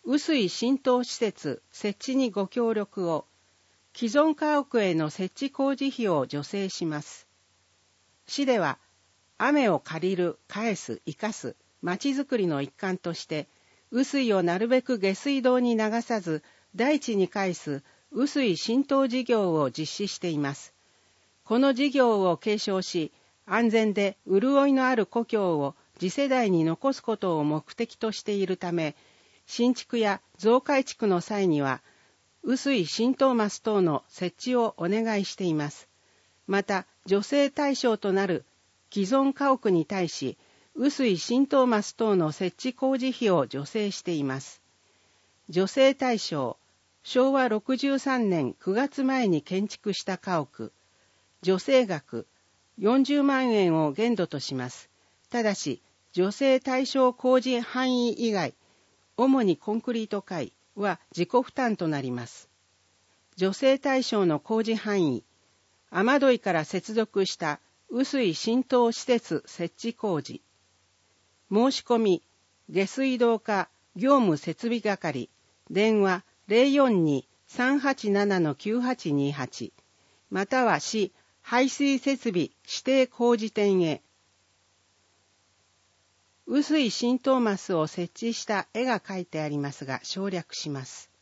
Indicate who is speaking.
Speaker 1: 雨水浸透施設設置にご協力を、既存家屋への設置工事費を助成します。市では、雨を借りる、返す、生かす、まちづくりの一環として、雨水をなるべく下水道に流さず、大地に返す雨水浸透事業を実施しています。この事業を継承し、安全で潤いのある故郷を次世代に残すことを目的としているため、新築や増改築の際には、雨水浸透マス等の設置をお願いしています。また、助成対象となる既存家屋に対し、雨水浸透マス等の設置工事費を助成しています。助成対象、昭和63年9月前に建築した家屋、助成額40万円を限度とします。ただし、助成対象工事範囲以外、主にコンクリート階は自己負担となります。助成対象の工事範囲、雨どいから接続した雨水浸透施設設置工事。申し込み、下水道課業務設備係、電話042-387-9828、または市排水設備指定工事店へ。雨水浸透マスを設置した絵が描いてありますが省略します。